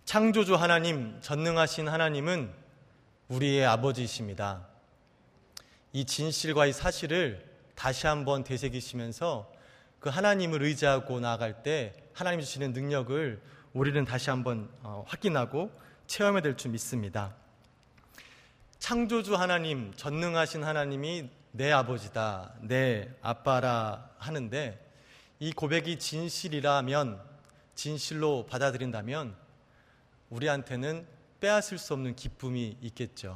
창조주 하나님, 전능하신 하나님은 우리의 아버지이십니다. 이 진실과 이 사실을 다시 한번 되새기시면서 그 하나님을 의지하고 나아갈 때 하나님 주시는 능력을 우리는 다시 한번 확인하고 체험해야 될 줄 믿습니다. 창조주 하나님, 전능하신 하나님이 내 아버지다, 내 아빠라 하는데, 이 고백이 진실이라면, 진실로 받아들인다면 우리한테는 빼앗을 수 없는 기쁨이 있겠죠.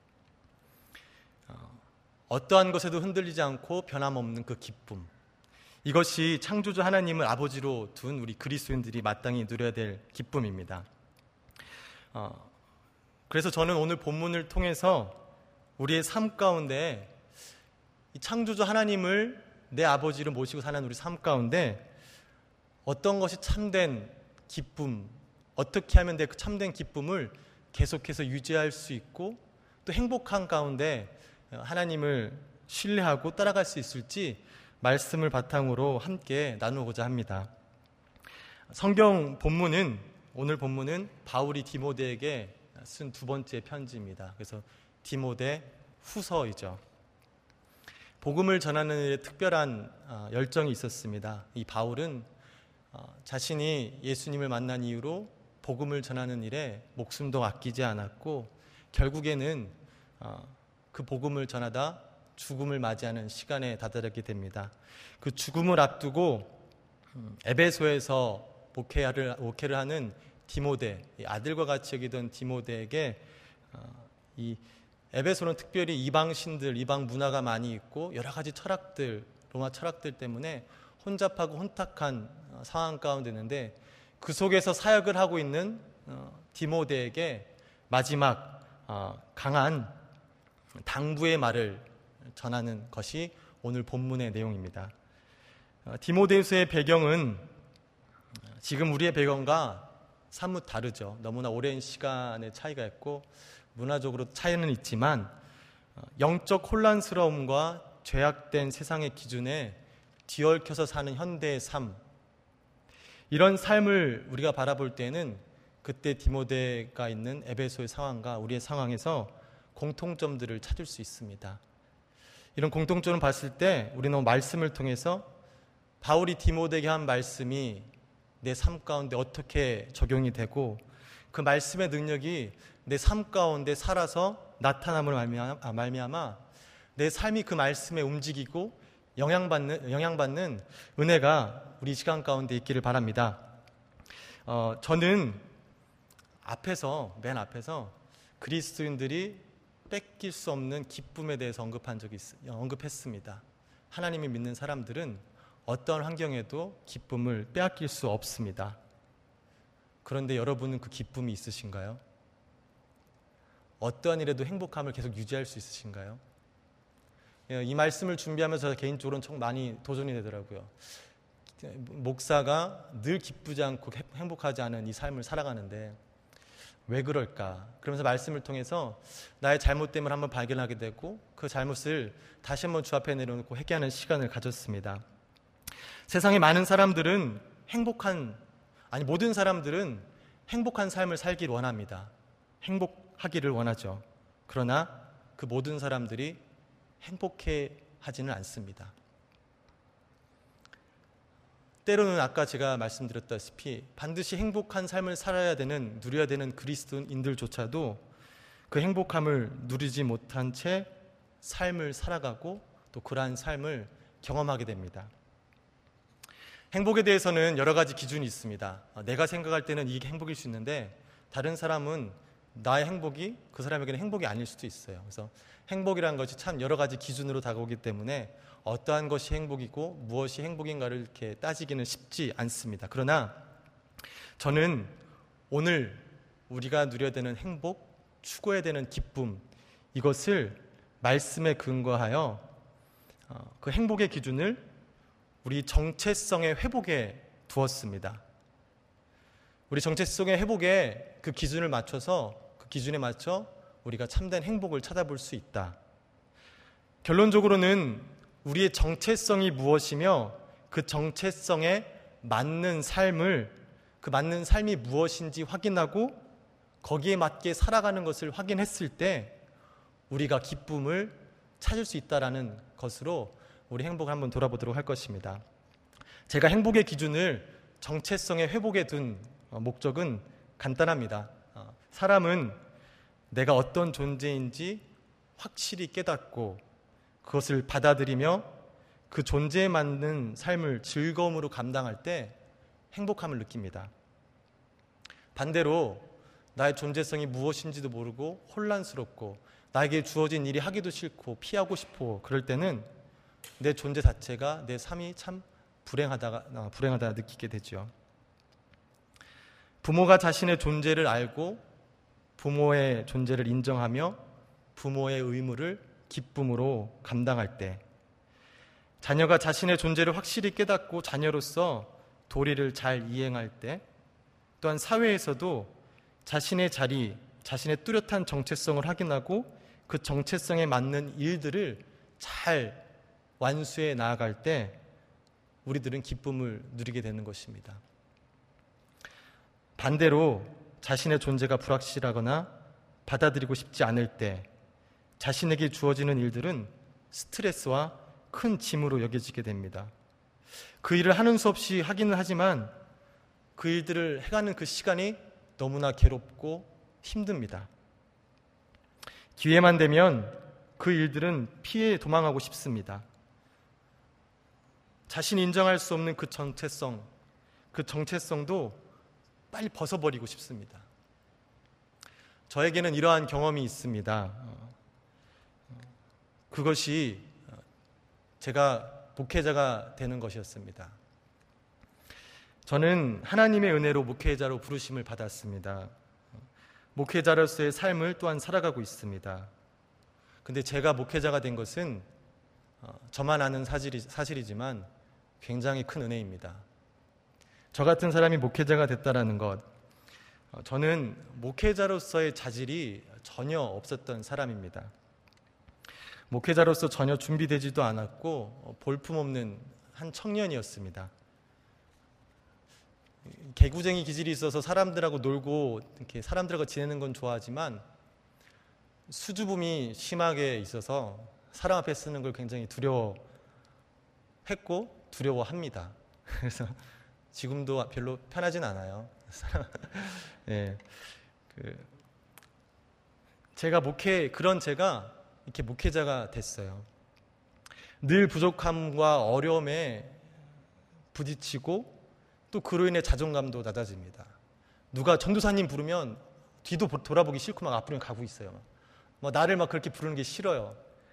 어떠한 것에도 흔들리지 않고 변함없는 그 기쁨, 이것이 창조주 하나님을 아버지로 둔 우리 그리스도인들이 마땅히 누려야 될 기쁨입니다. 그래서 저는 오늘 본문을 통해서 우리의 삶 가운데 이 창조주 하나님을 내 아버지로 모시고 사는 우리 삶 가운데 어떤 것이 참된 기쁨, 어떻게 하면 그 참된 기쁨을 계속해서 유지할 수 있고 또 행복한 가운데 하나님을 신뢰하고 따라갈 수 있을지 말씀을 바탕으로 함께 나누고자 합니다. 성경 본문은, 오늘 본문은 바울이 디모데에게 쓴 두 번째 편지입니다. 그래서 디모데 후서이죠. 복음을 전하는 일에 특별한 열정이 있었습니다. 이 바울은 자신이 예수님을 만난 이후로 복음을 전하는 일에 목숨도 아끼지 않았고 결국에는 그 복음을 전하다 죽음을 맞이하는 시간에 다다르게 됩니다. 그 죽음을 앞두고 에베소에서 목회를 하는 디모데, 아들과 같이 여기던 디모데에게 이 에베소는 특별히 이방신들, 이방 문화가 많이 있고 여러 가지 철학들, 로마 철학들 때문에 혼잡하고 혼탁한 상황 가운데 있는데 그 속에서 사역을 하고 있는 디모데에게 마지막 강한 당부의 말을 전하는 것이 오늘 본문의 내용입니다. 디모데후서의 배경은 지금 우리의 배경과 사뭇 다르죠. 너무나 오랜 시간의 차이가 있고 문화적으로 차이는 있지만 영적 혼란스러움과 죄악된 세상의 기준에 뒤얽혀서 사는 현대의 삶, 이런 삶을 우리가 바라볼 때는 그때 디모데가 있는 에베소의 상황과 우리의 상황에서 공통점들을 찾을 수 있습니다. 이런 공통점을 봤을 때 우리는 말씀을 통해서 바울이 디모데에게 한 말씀이 내 삶 가운데 어떻게 적용이 되고 그 말씀의 능력이 내 삶 가운데 살아서 나타남으로 말미암아 내 삶이 그 말씀에 움직이고 영향받는 은혜가 우리 시간 가운데 있기를 바랍니다. 저는 맨 앞에서 그리스도인들이 뺏길 수 없는 기쁨에 대해서 언급했습니다. 하나님을 믿는 사람들은 어떤 환경에도 기쁨을 빼앗길 수 없습니다. 그런데 여러분은 그 기쁨이 있으신가요? 어떠한 일에도 행복함을 계속 유지할 수 있으신가요? 이 말씀을 준비하면서 개인적으로는 참 많이 도전이 되더라고요. 목사가 늘 기쁘지 않고 행복하지 않은 이 삶을 살아가는데 왜 그럴까? 그러면서 말씀을 통해서 나의 잘못됨을 한번 발견하게 되고 그 잘못을 다시 한번 주 앞에 내려놓고 회개하는 시간을 가졌습니다. 세상의 많은 사람들은 모든 사람들은 행복한 삶을 살기를 원합니다. 행복하기를 원하죠. 그러나 그 모든 사람들이 행복해 하지는 않습니다. 때로는 아까 제가 말씀드렸다시피 반드시 행복한 삶을 누려야 되는 그리스도인들조차도 그 행복함을 누리지 못한 채 삶을 살아가고 또 그러한 삶을 경험하게 됩니다. 행복에 대해서는 여러 가지 기준이 있습니다. 내가 생각할 때는 이게 행복일 수 있는데 다른 사람은 나의 행복이 그 사람에게는 행복이 아닐 수도 있어요. 그래서 행복이라는 것이 참 여러 가지 기준으로 다가오기 때문에 어떠한 것이 행복이고 무엇이 행복인가를 이렇게 따지기는 쉽지 않습니다. 그러나 저는 오늘 우리가 누려야 되는 행복, 추구해야 되는 기쁨, 이것을 말씀에 근거하여 그 행복의 기준을 우리 정체성의 회복에 두었습니다. 우리 정체성의 회복에 그 기준을 맞춰서 그 기준에 맞춰 우리가 참된 행복을 찾아볼 수 있다. 결론적으로는 우리의 정체성이 무엇이며 그 정체성에 맞는 삶을 그 맞는 삶이 무엇인지 확인하고 거기에 맞게 살아가는 것을 확인했을 때 우리가 기쁨을 찾을 수 있다라는 것으로 우리 행복을 한번 돌아보도록 할 것입니다. 제가 행복의 기준을 정체성의 회복에 둔 목적은 간단합니다. 사람은 내가 어떤 존재인지 확실히 깨닫고 그것을 받아들이며 그 존재에 맞는 삶을 즐거움으로 감당할 때 행복함을 느낍니다. 반대로 나의 존재성이 무엇인지도 모르고 혼란스럽고 나에게 주어진 일이 하기도 싫고 피하고 싶고 그럴 때는 내 존재 자체가, 내 삶이 참 불행하다 느끼게 되죠. 부모가 자신의 존재를 알고 부모의 존재를 인정하며 부모의 의무를 기쁨으로 감당할 때, 자녀가 자신의 존재를 확실히 깨닫고 자녀로서 도리를 잘 이행할 때, 또한 사회에서도 자신의 자리, 자신의 뚜렷한 정체성을 확인하고 그 정체성에 맞는 일들을 잘 완수해 나아갈 때 우리들은 기쁨을 누리게 되는 것입니다. 반대로 자신의 존재가 불확실하거나 받아들이고 싶지 않을 때 자신에게 주어지는 일들은 스트레스와 큰 짐으로 여겨지게 됩니다. 그 일을 하는 수 없이 하기는 하지만 그 일들을 해가는 그 시간이 너무나 괴롭고 힘듭니다. 기회만 되면 그 일들은 피해 도망하고 싶습니다. 자신이 인정할 수 없는 그 정체성도 빨리 벗어버리고 싶습니다. 저에게는 이러한 경험이 있습니다. 그것이 제가 목회자가 되는 것이었습니다. 저는 하나님의 은혜로 목회자로 부르심을 받았습니다. 목회자로서의 삶을 또한 살아가고 있습니다. 근데 제가 목회자가 된 것은 저만 아는 사실이지만 굉장히 큰 은혜입니다. 저 같은 사람이 목회자가 됐다라는 것, 저는 목회자로서의 자질이 전혀 없었던 사람입니다. 목회자로서 전혀 준비되지도 않았고 볼품없는 한 청년이었습니다. 개구쟁이 기질이 있어서 사람들하고 놀고 이렇게 사람들하고 지내는 건 좋아하지만 수줍음이 심하게 있어서 사람 앞에 쓰는 걸 굉장히 두려워했고 두려워합니다. 그래서 지금도 별로 편하진 않아요. 네, 제가 이렇게 목회자가 됐어요. 늘 부족함과 어려움에 부딪히고 또 그로 인해 자존감도 낮아집니다. 누가 전도사님 부르면 뒤도 돌아보기 싫고 막 앞으로 가고 있어요. 나를 그렇게 부르는 게 싫어요.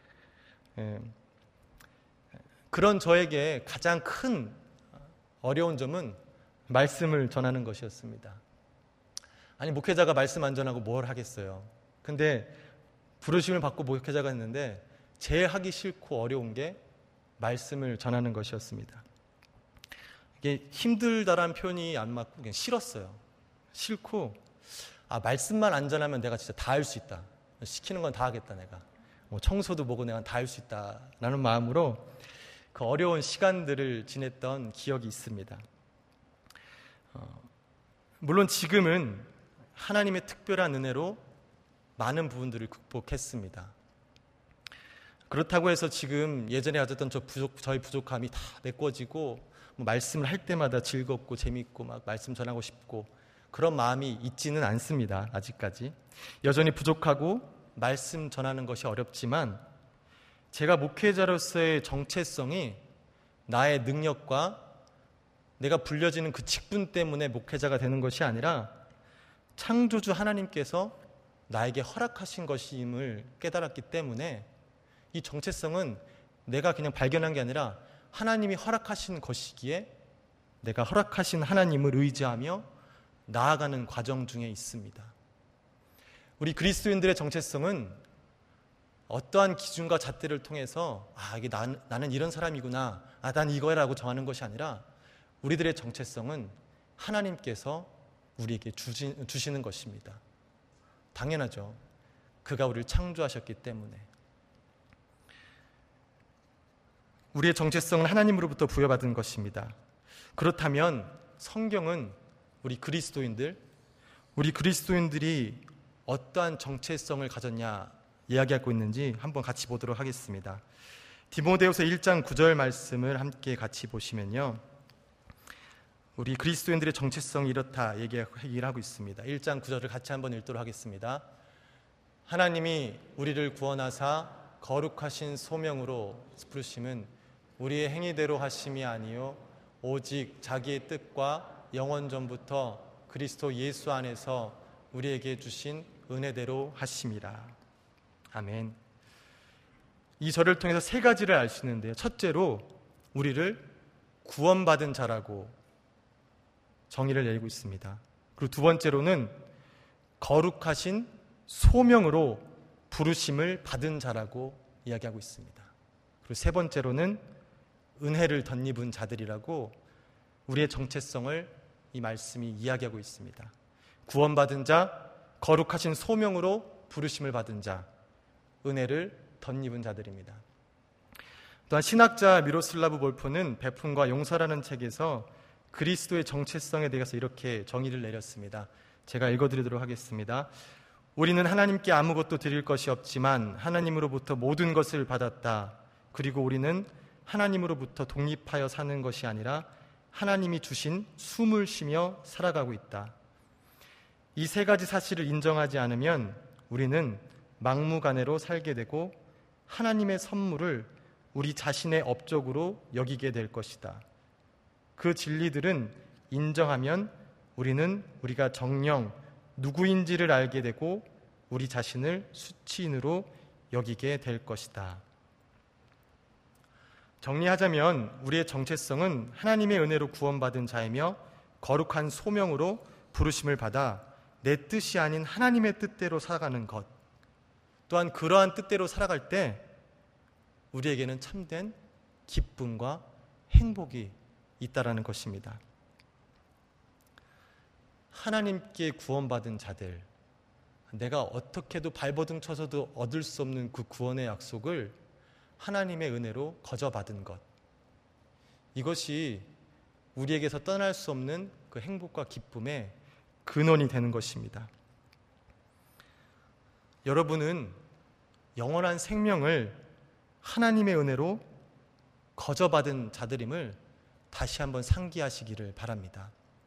그런 저에게 가장 큰 어려운 점은 말씀을 전하는 것이었습니다. 아니, 목회자가 말씀 안 전하고 뭘 하겠어요. 근데 부르심을 받고 목회자가 했는데 제일 하기 싫고 어려운 게 말씀을 전하는 것이었습니다. 이게 힘들다라는 표현이 안 맞고 그냥 싫었어요. 싫고 말씀만 안 전하면 내가 진짜 다 할 수 있다. 시키는 건 다 하겠다 내가. 청소도 뭐고 내가 다 할 수 있다라는 마음으로 그 어려운 시간들을 지냈던 기억이 있습니다. 물론 지금은 하나님의 특별한 은혜로 많은 부분들을 극복했습니다. 그렇다고 해서 지금 예전에 가졌던 저의 부족함이 다 메꿔지고 말씀을 할 때마다 즐겁고 재밌고 막 말씀 전하고 싶고 그런 마음이 있지는 않습니다. 아직까지 여전히 부족하고 말씀 전하는 것이 어렵지만 제가 목회자로서의 정체성이 나의 능력과 내가 불려지는 그 직분 때문에 목회자가 되는 것이 아니라 창조주 하나님께서 나에게 허락하신 것임을 깨달았기 때문에 이 정체성은 내가 그냥 발견한 게 아니라 하나님이 허락하신 것이기에 내가 허락하신 하나님을 의지하며 나아가는 과정 중에 있습니다. 우리 그리스도인들의 정체성은 어떠한 기준과 잣대를 통해서 이게 나는 이런 사람이구나, 난 이거라고 정하는 것이 아니라 우리들의 정체성은 하나님께서 우리에게 주시는 것입니다. 당연하죠. 그가 우리를 창조하셨기 때문에. 우리의 정체성은 하나님으로부터 부여받은 것입니다. 그렇다면 성경은 우리 그리스도인들이 어떠한 정체성을 가졌냐 이야기하고 있는지 한번 같이 보도록 하겠습니다. 디모데후서 1장 9절 말씀을 함께 같이 보시면요, 우리 그리스도인들의 정체성이 이렇다 얘기를 하고 있습니다. 1장 9절을 같이 한번 읽도록 하겠습니다. 하나님이 우리를 구원하사 거룩하신 소명으로 부르심은 우리의 행위대로 하심이 아니요 오직 자기의 뜻과 영원 전부터 그리스도 예수 안에서 우리에게 주신 은혜대로 하심이라. 아멘. 이 절을 통해서 세 가지를 알 수 있는데요, 첫째로 우리를 구원받은 자라고 정의를 내리고 있습니다. 그리고 두 번째로는 거룩하신 소명으로 부르심을 받은 자라고 이야기하고 있습니다. 그리고 세 번째로는 은혜를 덧입은 자들이라고 우리의 정체성을 이 말씀이 이야기하고 있습니다. 구원받은 자, 거룩하신 소명으로 부르심을 받은 자, 은혜를 덧입은 자들입니다. 또한 신학자 미로슬라브 볼프는 베품과 용서라는 책에서 그리스도의 정체성에 대해서 이렇게 정의를 내렸습니다. 제가 읽어드리도록 하겠습니다. 우리는 하나님께 아무것도 드릴 것이 없지만 하나님으로부터 모든 것을 받았다. 그리고 우리는 하나님으로부터 독립하여 사는 것이 아니라 하나님이 주신 숨을 쉬며 살아가고 있다. 이 세 가지 사실을 인정하지 않으면 우리는 막무가내로 살게 되고 하나님의 선물을 우리 자신의 업적으로 여기게 될 것이다. 그 진리들은 인정하면 우리는 우리가 정녕 누구인지를 알게 되고 우리 자신을 수치인으로 여기게 될 것이다. 정리하자면 우리의 정체성은 하나님의 은혜로 구원받은 자이며 거룩한 소명으로 부르심을 받아 내 뜻이 아닌 하나님의 뜻대로 살아가는 것, 또한 그러한 뜻대로 살아갈 때 우리에게는 참된 기쁨과 행복이 있다라는 것입니다. 하나님께 구원받은 자들, 내가 어떻게도 발버둥 쳐서도 얻을 수 없는 그 구원의 약속을 하나님의 은혜로 거저받은 것, 이것이 우리에게서 떠날 수 없는 그 행복과 기쁨의 근원이 되는 것입니다. 여러분은 영원한 생명을 하나님의 은혜로 거저받은 자들임을 다시 한번 상기하시기를 바랍니다.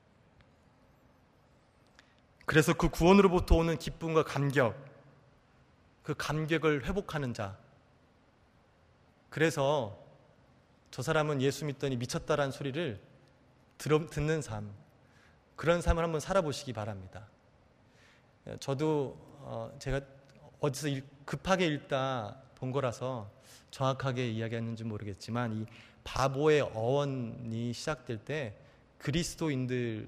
그래서 그 구원으로부터 오는 기쁨과 감격, 그 감격을 회복하는 자, 그래서 저 사람은 예수 믿더니 미쳤다라는 소리를 듣는 삶, 그런 삶을 한번 살아보시기 바랍니다. 저도 제가 어디서 급하게 읽다 본 거라서 정확하게 이야기했는지 모르겠지만, 이 바보의 어원이 시작될 때 그리스도인들을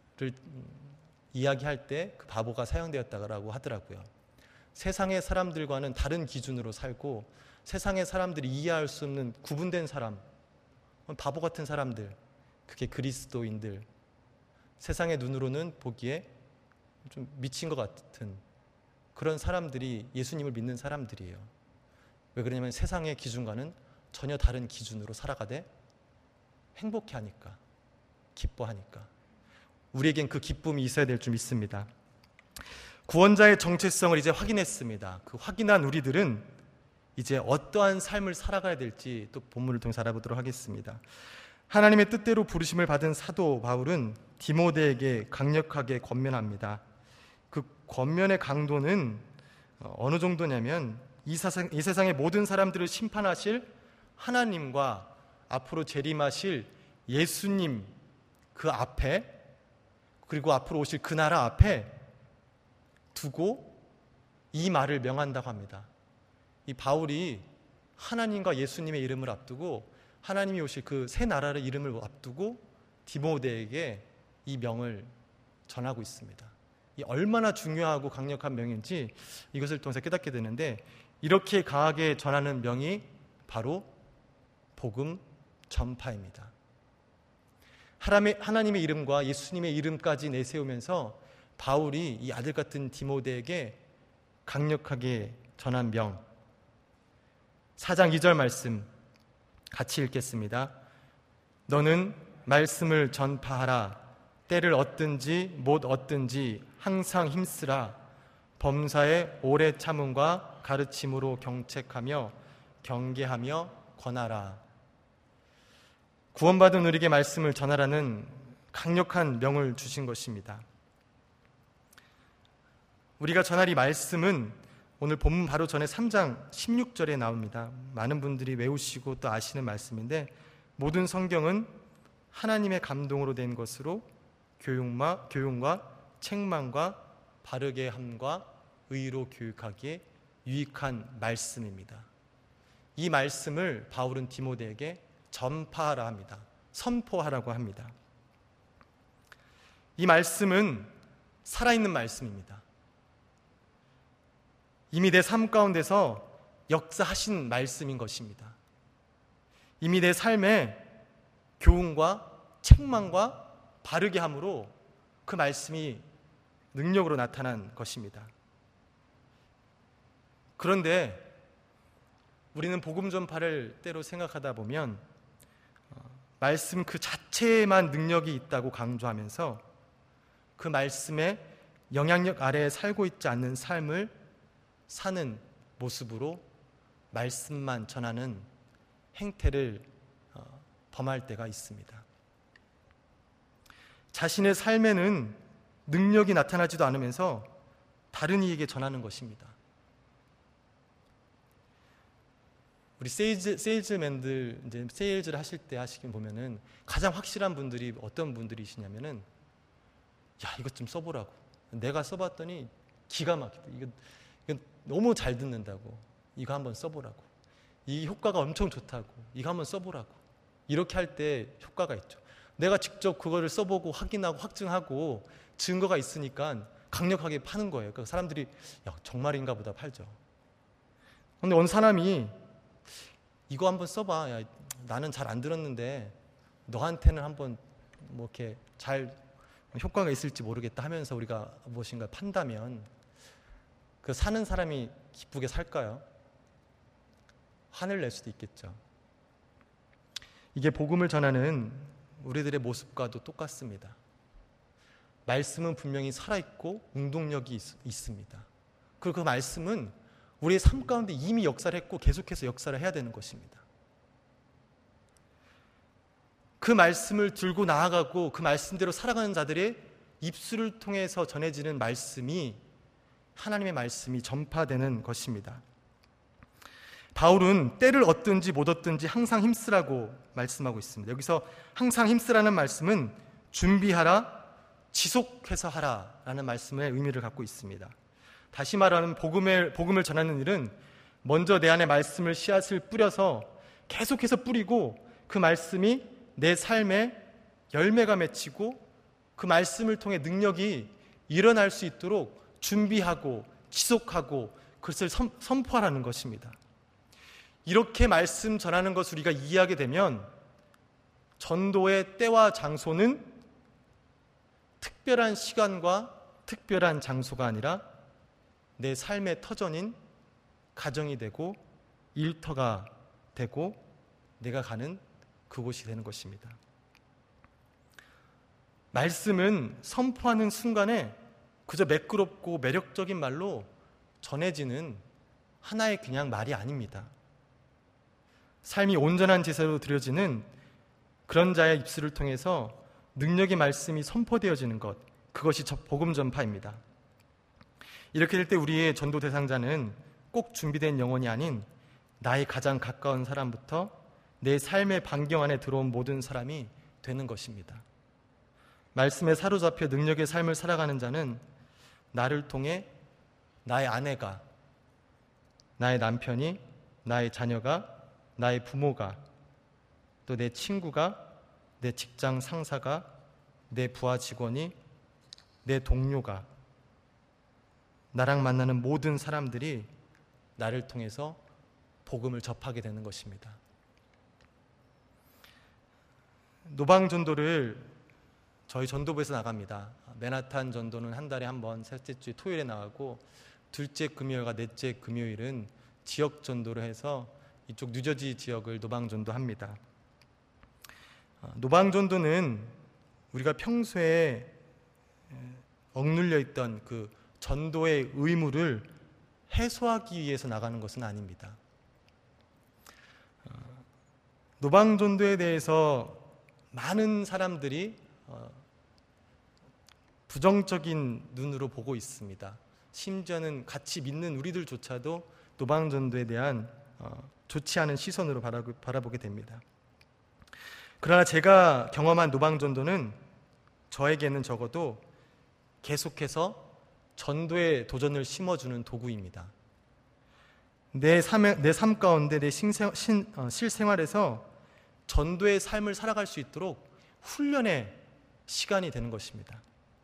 이야기할 때 그 바보가 사용되었다고 하더라고요. 세상의 사람들과는 다른 기준으로 살고 세상의 사람들이 이해할 수 없는 구분된 사람, 바보 같은 사람들, 그게 그리스도인들, 세상의 눈으로는 보기에 좀 미친 것 같은 그런 사람들이 예수님을 믿는 사람들이에요. 왜 그러냐면 세상의 기준과는 전혀 다른 기준으로 살아가되 행복해하니까, 기뻐하니까. 우리에겐 그 기쁨이 있어야 될 줄 믿습니다. 구원자의 정체성을 이제 확인했습니다. 그 확인한 우리들은 이제 어떠한 삶을 살아가야 될지 또 본문을 통해서 알아보도록 하겠습니다. 하나님의 뜻대로 부르심을 받은 사도 바울은 디모데에게 강력하게 권면합니다. 그 권면의 강도는 어느 정도냐면 이 세상의 모든 사람들을 심판하실 하나님과 앞으로 재림하실 예수님 그 앞에, 그리고 앞으로 오실 그 나라 앞에 두고 이 말을 명한다고 합니다. 이 바울이 하나님과 예수님의 이름을 앞두고 하나님이 오실 그 새 나라의 이름을 앞두고 디모데에게 이 명을 전하고 있습니다. 이 얼마나 중요하고 강력한 명인지 이것을 통해서 깨닫게 되는데, 이렇게 강하게 전하는 명이 바로 복음 전파입니다. 하나님의 이름과 예수님의 이름까지 내세우면서 바울이 이 아들 같은 디모데에게 강력하게 전한 명, 4장 2절 말씀 같이 읽겠습니다. 너는 말씀을 전파하라. 때를 얻든지 못 얻든지 항상 힘쓰라. 범사에 오래 참음과 가르침으로 경책하며 경계하며 권하라. 구원받은 우리에게 말씀을 전하라는 강력한 명을 주신 것입니다. 우리가 전할 이 말씀은 오늘 본문 바로 전에 3장 16절에 나옵니다. 많은 분들이 외우시고 또 아시는 말씀인데, 모든 성경은 하나님의 감동으로 된 것으로 교훈과 책망과 바르게 함과 의로 교육하기에 유익한 말씀입니다. 이 말씀을 바울은 디모데에게 전파하라 합니다. 선포하라고 합니다. 이 말씀은 살아있는 말씀입니다. 이미 내 삶 가운데서 역사하신 말씀인 것입니다. 이미 내 삶에 교훈과 책망과 바르게 함으로 그 말씀이 능력으로 나타난 것입니다. 그런데 우리는 복음 전파를 때로 생각하다 보면 말씀 그 자체에만 능력이 있다고 강조하면서 그 말씀의 영향력 아래에 살고 있지 않는 삶을 사는 모습으로 말씀만 전하는 행태를 범할 때가 있습니다. 자신의 삶에는 능력이 나타나지도 않으면서 다른 이에게 전하는 것입니다. 우리 세일즈맨들 이제 세일즈를 하실 때 하시긴 보면은 가장 확실한 분들이 어떤 분들이시냐면은, 야, 이것 좀 써보라고. 내가 써봤더니 기가 막히다. 이거 너무 잘 듣는다고. 이거 한번 써보라고. 이 효과가 엄청 좋다고. 이거 한번 써보라고. 이렇게 할 때 효과가 있죠. 내가 직접 그거를 써보고 확인하고 확증하고 증거가 있으니까 강력하게 파는 거예요. 그러니까 사람들이 야, 정말인가 보다 팔죠. 그런데 어느 사람이 이거 한번 써봐. 야, 나는 잘 안 들었는데 너한테는 한번 뭐 이렇게 잘 효과가 있을지 모르겠다 하면서 우리가 무엇인가 판다면 그 사는 사람이 기쁘게 살까요? 화를 낼 수도 있겠죠. 이게 복음을 전하는 우리들의 모습과도 똑같습니다. 말씀은 분명히 살아있고 운동력이 있습니다. 그리고 그 말씀은 우리의 삶 가운데 이미 역사를 했고 계속해서 역사를 해야 되는 것입니다. 그 말씀을 들고 나아가고 그 말씀대로 살아가는 자들의 입술을 통해서 전해지는 말씀이 하나님의 말씀이 전파되는 것입니다. 바울은 때를 얻든지 못 얻든지 항상 힘쓰라고 말씀하고 있습니다. 여기서 항상 힘쓰라는 말씀은 준비하라, 지속해서 하라 라는 말씀의 의미를 갖고 있습니다. 다시 말하면 복음을 전하는 일은 먼저 내 안에 말씀을 씨앗을 뿌려서 계속해서 뿌리고 그 말씀이 내 삶에 열매가 맺히고 그 말씀을 통해 능력이 일어날 수 있도록 준비하고 지속하고 그것을 선포하라는 것입니다. 이렇게 말씀 전하는 것을 우리가 이해하게 되면 전도의 때와 장소는 특별한 시간과 특별한 장소가 아니라 내 삶의 터전인 가정이 되고 일터가 되고 내가 가는 그곳이 되는 것입니다. 말씀은 선포하는 순간에 그저 매끄럽고 매력적인 말로 전해지는 하나의 그냥 말이 아닙니다. 삶이 온전한 제사로 드려지는 그런 자의 입술을 통해서 능력의 말씀이 선포되어지는 것, 그것이 복음 전파입니다. 이렇게 될 때 우리의 전도 대상자는 꼭 준비된 영혼이 아닌 나의 가장 가까운 사람부터 내 삶의 반경 안에 들어온 모든 사람이 되는 것입니다. 말씀에 사로잡혀 능력의 삶을 살아가는 자는 나를 통해 나의 아내가, 나의 남편이, 나의 자녀가, 나의 부모가, 또 내 친구가, 내 직장 상사가, 내 부하 직원이, 내 동료가, 나랑 만나는 모든 사람들이 나를 통해서 복음을 접하게 되는 것입니다. 노방전도를 저희 전도부에서 나갑니다. 맨하탄 전도는 한 달에 한 번, 셋째 주 토요일에 나가고 둘째 금요일과 넷째 금요일은 지역 전도를 해서 이쪽 뉴저지 지역을 노방전도합니다. 노방전도는 우리가 평소에 억눌려 있던 그 전도의 의무를 해소하기 위해서 나가는 것은 아닙니다. 노방전도에 대해서 많은 사람들이 부정적인 눈으로 보고 있습니다. 심지어는 같이 믿는 우리들조차도 노방전도에 대한 좋지 않은 시선으로 바라보게 됩니다. 그러나 제가 경험한 노방전도는 저에게는 적어도 계속해서 전도의 도전을 심어주는 도구입니다. 내 삶 가운데 내 실생활에서 전도의 삶을 살아갈 수 있도록 훈련의 시간이 되는 것입니다.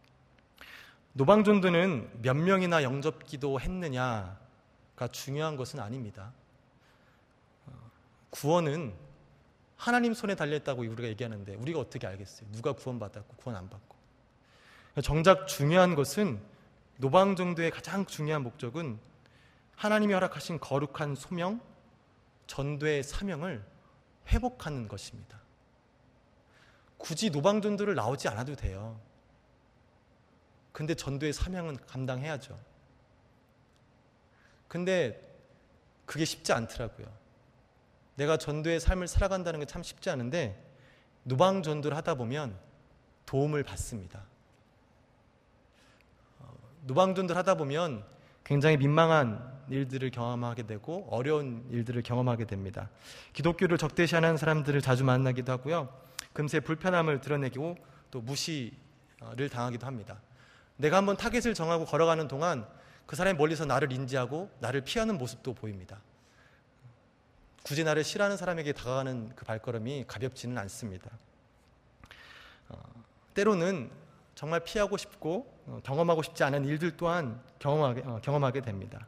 노방전도는 몇 명이나 영접기도 했느냐가 중요한 것은 아닙니다. 구원은 하나님 손에 달려있다고 우리가 얘기하는데 우리가 어떻게 알겠어요? 누가 구원받았고 구원 안 받고. 정작 중요한 것은 노방전도의 가장 중요한 목적은 하나님이 허락하신 거룩한 소명, 전도의 사명을 회복하는 것입니다. 굳이 노방전도를 나오지 않아도 돼요. 근데 전도의 사명은 감당해야죠. 근데 그게 쉽지 않더라고요. 내가 전도의 삶을 살아간다는 게 참 쉽지 않은데 노방전도를 하다 보면 도움을 받습니다. 노방전도를 하다 보면 굉장히 민망한 일들을 경험하게 되고 어려운 일들을 경험하게 됩니다. 기독교를 적대시하는 사람들을 자주 만나기도 하고요. 금세 불편함을 드러내고 또 무시를 당하기도 합니다. 내가 한번 타겟을 정하고 걸어가는 동안 그 사람이 멀리서 나를 인지하고 나를 피하는 모습도 보입니다. 굳이 나를 싫어하는 사람에게 다가가는 그 발걸음이 가볍지는 않습니다. 때로는 정말 피하고 싶고 경험하고 싶지 않은 일들 또한 경험하게 됩니다.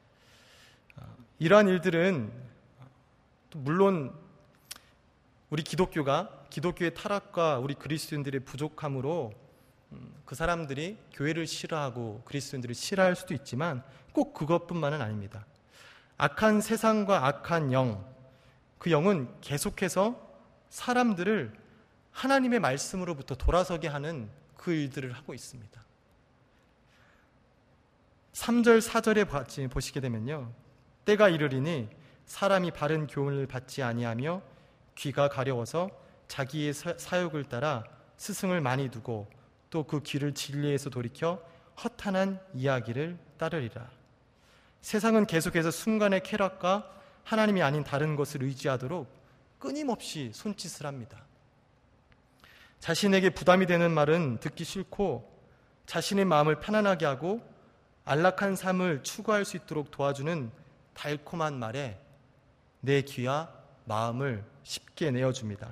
이러한 일들은 물론 우리 기독교의 타락과 우리 그리스도인들의 부족함으로 그 사람들이 교회를 싫어하고 그리스도인들을 싫어할 수도 있지만 꼭 그것뿐만은 아닙니다. 악한 세상과 악한 영, 그 영은 계속해서 사람들을 하나님의 말씀으로부터 돌아서게 하는 그 일들을 하고 있습니다. 3절, 4절에 보시게 되면요. 때가 이르리니 사람이 바른 교훈을 받지 아니하며 귀가 가려워서 자기의 사욕을 따라 스승을 많이 두고 또 그 귀를 진리에서 돌이켜 허탄한 이야기를 따르리라. 세상은 계속해서 순간의 쾌락과 하나님이 아닌 다른 것을 의지하도록 끊임없이 손짓을 합니다. 자신에게 부담이 되는 말은 듣기 싫고 자신의 마음을 편안하게 하고 안락한 삶을 추구할 수 있도록 도와주는 달콤한 말에 내 귀와 마음을 쉽게 내어줍니다.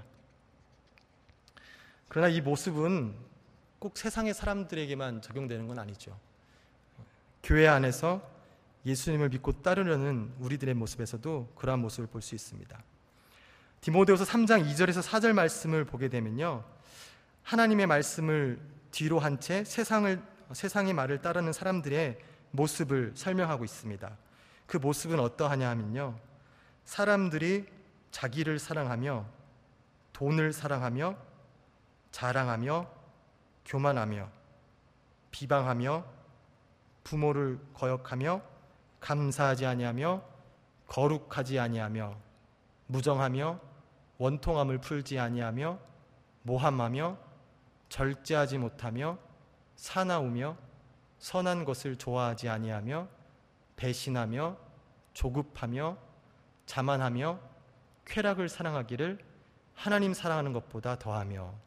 그러나 이 모습은 꼭 세상의 사람들에게만 적용되는 건 아니죠. 교회 안에서 예수님을 믿고 따르려는 우리들의 모습에서도 그러한 모습을 볼 수 있습니다. 디모데후서 3장 2절에서 4절 말씀을 보게 되면요. 하나님의 말씀을 뒤로 한 채 세상의 말을 따르는 사람들의 모습을 설명하고 있습니다. 그 모습은 어떠하냐 하면요. 사람들이 자기를 사랑하며 돈을 사랑하며 자랑하며 교만하며 비방하며 부모를 거역하며 감사하지 아니하며 거룩하지 아니하며 무정하며 원통함을 풀지 아니하며 모함하며 절제하지 못하며 사나우며 선한 것을 좋아하지 아니하며 배신하며 조급하며 자만하며 쾌락을 사랑하기를 하나님 사랑하는 것보다 더하며.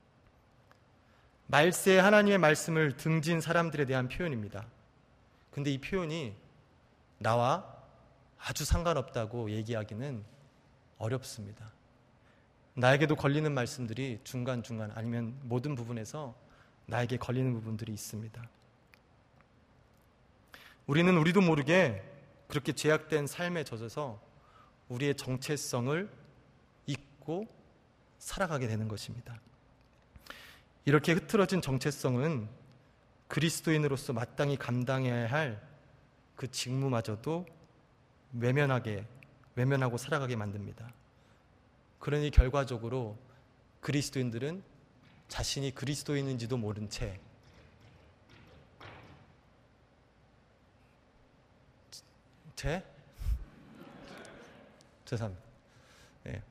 말세에 하나님의 말씀을 등진 사람들에 대한 표현입니다. 근데 이 표현이 나와 아주 상관없다고 얘기하기는 어렵습니다. 나에게도 걸리는 말씀들이 중간중간 아니면 모든 부분에서 나에게 걸리는 부분들이 있습니다. 우리는 우리도 모르게 그렇게 죄악된 삶에 젖어서 우리의 정체성을 잊고 살아가게 되는 것입니다. 이렇게 흐트러진 정체성은 그리스도인으로서 마땅히 감당해야 할 그 직무마저도 외면하고 살아가게 만듭니다. 그러니 결과적으로 그리스도인들은 자신이 그리스도인인지도 모른 채 죄송합니다. 네.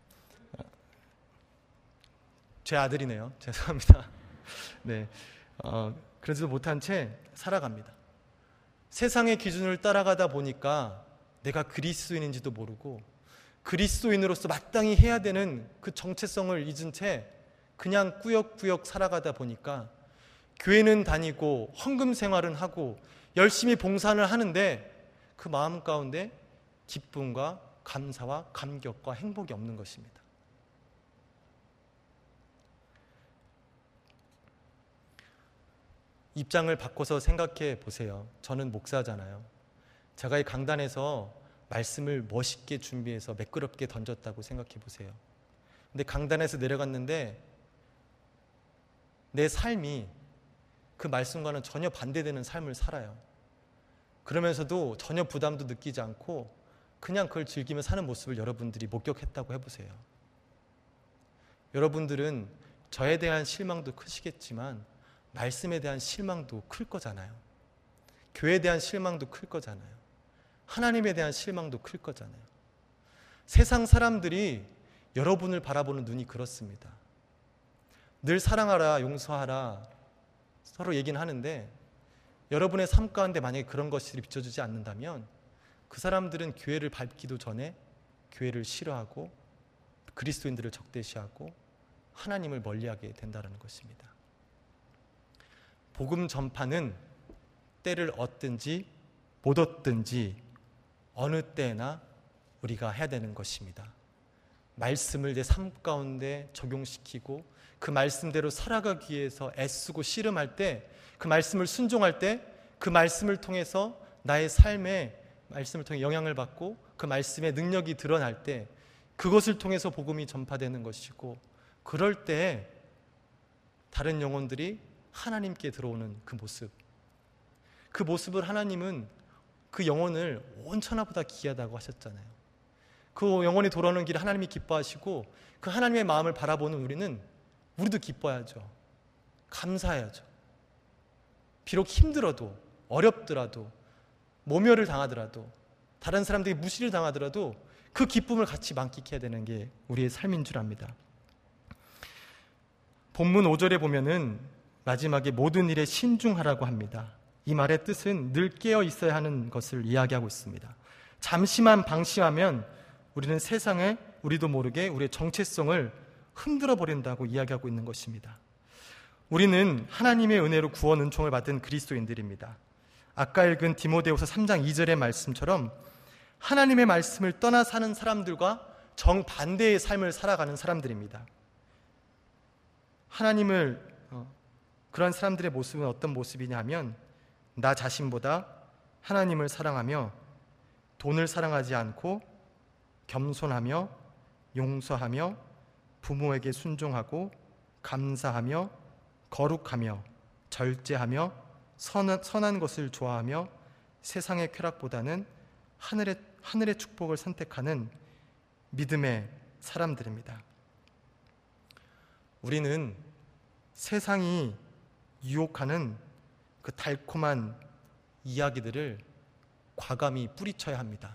제 아들이네요. 죄송합니다. 네. 그러지도 못한 채 살아갑니다. 세상의 기준을 따라가다 보니까 내가 그리스도인인지도 모르고 그리스도인으로서 마땅히 해야 되는 그 정체성을 잊은 채 그냥 꾸역꾸역 살아가다 보니까 교회는 다니고 헌금 생활은 하고 열심히 봉사를 하는데 그 마음 가운데 기쁨과 감사와 감격과 행복이 없는 것입니다. 입장을 바꿔서 생각해 보세요. 저는 목사잖아요. 제가 이 강단에서 말씀을 멋있게 준비해서 매끄럽게 던졌다고 생각해 보세요. 근데 강단에서 내려갔는데 내 삶이 그 말씀과는 전혀 반대되는 삶을 살아요. 그러면서도 전혀 부담도 느끼지 않고 그냥 그걸 즐기며 사는 모습을 여러분들이 목격했다고 해보세요. 여러분들은 저에 대한 실망도 크시겠지만 말씀에 대한 실망도 클 거잖아요. 교회에 대한 실망도 클 거잖아요. 하나님에 대한 실망도 클 거잖아요. 세상 사람들이 여러분을 바라보는 눈이 그렇습니다. 늘 사랑하라, 용서하라 서로 얘기는 하는데 여러분의 삶 가운데 만약에 그런 것들이 비춰주지 않는다면 그 사람들은 교회를 밟기도 전에 교회를 싫어하고 그리스도인들을 적대시하고 하나님을 멀리하게 된다는 것입니다. 복음 전파는 때를 얻든지 못 얻든지 어느 때나 우리가 해야 되는 것입니다. 말씀을 내 삶 가운데 적용시키고 그 말씀대로 살아가기 위해서 애쓰고 씨름할 때, 그 말씀을 순종할 때, 그 말씀을 통해서 나의 삶에 말씀을 통해 영향을 받고 그 말씀의 능력이 드러날 때 그것을 통해서 복음이 전파되는 것이고, 그럴 때 다른 영혼들이 하나님께 들어오는 그 모습, 그 모습을 하나님은 그 영혼을 온 천하보다 귀하다고 하셨잖아요. 그 영혼이 돌아오는 길에 하나님이 기뻐하시고 그 하나님의 마음을 바라보는 우리도 기뻐야죠. 감사해야죠. 비록 힘들어도, 어렵더라도, 모멸을 당하더라도, 다른 사람들이 무시를 당하더라도 그 기쁨을 같이 만끽해야 되는 게 우리의 삶인 줄 압니다. 본문 5절에 보면은 마지막에 모든 일에 신중하라고 합니다. 이 말의 뜻은 늘 깨어 있어야 하는 것을 이야기하고 있습니다. 잠시만 방심하면 우리는 세상에 우리도 모르게 우리의 정체성을 흔들어 버린다고 이야기하고 있는 것입니다. 우리는 하나님의 은혜로 구원 은총을 받은 그리스도인들입니다. 아까 읽은 디모데후서 3장 2절의 말씀처럼 하나님의 말씀을 떠나 사는 사람들과 정반대의 삶을 살아가는 사람들입니다. 그런 사람들의 모습은 어떤 모습이냐 하면 나 자신보다 하나님을 사랑하며 돈을 사랑하지 않고 겸손하며 용서하며 부모에게 순종하고 감사하며 거룩하며 절제하며 선한 것을 좋아하며 세상의 쾌락보다는 하늘의 축복을 선택하는 믿음의 사람들입니다. 우리는 세상이 유혹하는 그 달콤한 이야기들을 과감히 뿌리쳐야 합니다.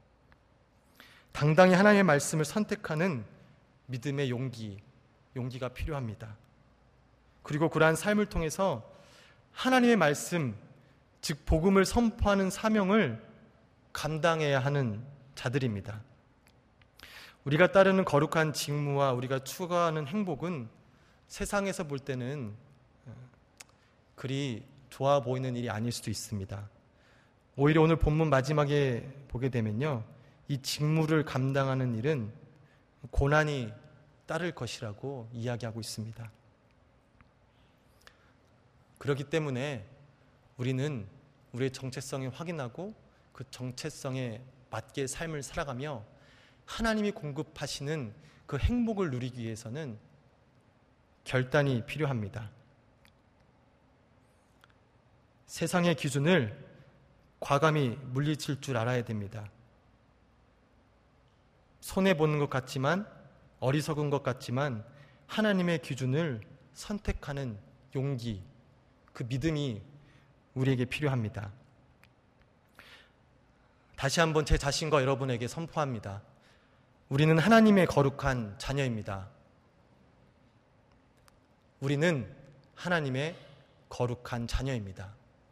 당당히 하나님의 말씀을 선택하는 믿음의 용기가 필요합니다. 그리고 그러한 삶을 통해서 하나님의 말씀, 즉 복음을 선포하는 사명을 감당해야 하는 자들입니다. 우리가 따르는 거룩한 직무와 우리가 추구하는 행복은 세상에서 볼 때는 그리 좋아 보이는 일이 아닐 수도 있습니다. 오히려 오늘 본문 마지막에 보게 되면요, 이 직무를 감당하는 일은 고난이 따를 것이라고 이야기하고 있습니다. 그렇기 때문에 우리는 우리의 정체성을 확인하고 그 정체성에 맞게 삶을 살아가며 하나님이 공급하시는 그 행복을 누리기 위해서는 결단이 필요합니다. 세상의 기준을 과감히 물리칠 줄 알아야 됩니다. 손해보는 것 같지만, 어리석은 것 같지만 하나님의 기준을 선택하는 용기, 그 믿음이 우리에게 필요합니다. 다시 한번 제 자신과 여러분에게 선포합니다. 우리는 하나님의 거룩한 자녀입니다. 우리는 하나님의 거룩한 자녀입니다.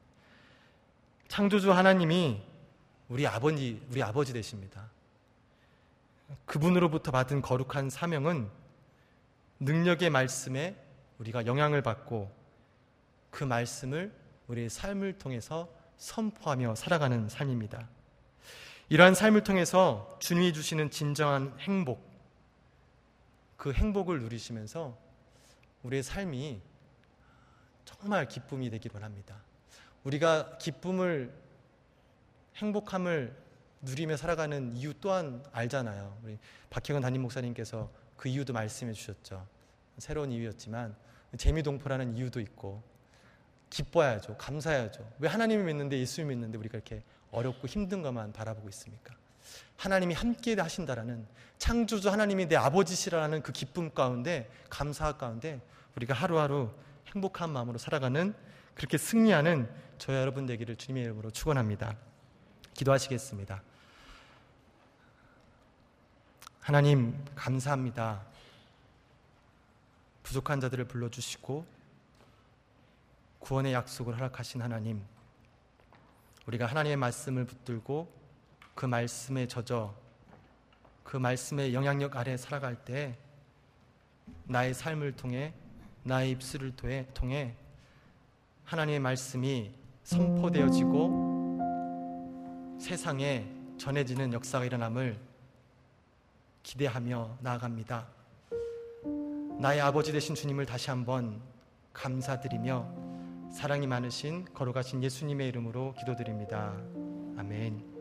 창조주 하나님이 우리 아버지 되십니다. 그분으로부터 받은 거룩한 사명은 능력의 말씀에 우리가 영향을 받고 그 말씀을 우리의 삶을 통해서 선포하며 살아가는 삶입니다. 이러한 삶을 통해서 주님이 주시는 진정한 행복, 그 행복을 누리시면서 우리의 삶이 정말 기쁨이 되기를 원합니다. 우리가 기쁨을, 행복함을 누리며 살아가는 이유 또한 알잖아요. 우리 박혜건 담임 목사님께서 그 이유도 말씀해 주셨죠. 새로운 이유였지만 재미동포라는 이유도 있고, 기뻐야죠. 감사해야죠. 왜 하나님을 믿는데, 예수를 믿는데 우리가 이렇게 어렵고 힘든 것만 바라보고 있습니까? 하나님이 함께 하신다라는, 창조주 하나님이 내 아버지시라는 그 기쁨 가운데, 감사 가운데 우리가 하루하루 행복한 마음으로 살아가는, 그렇게 승리하는 저와 여러분 되기를 주님의 이름으로 축원합니다. 기도하시겠습니다. 하나님 감사합니다. 부족한 자들을 불러주시고 구원의 약속을 허락하신 하나님, 우리가 하나님의 말씀을 붙들고 그 말씀에 젖어 그 말씀의 영향력 아래 살아갈 때 나의 삶을 통해, 나의 입술을 통해 하나님의 말씀이 선포되어지고 세상에 전해지는 역사가 일어남을 기대하며 나아갑니다. 나의 아버지 되신 주님을 다시 한번 감사드리며 사랑이 많으신 거룩하신 예수님의 이름으로 기도드립니다.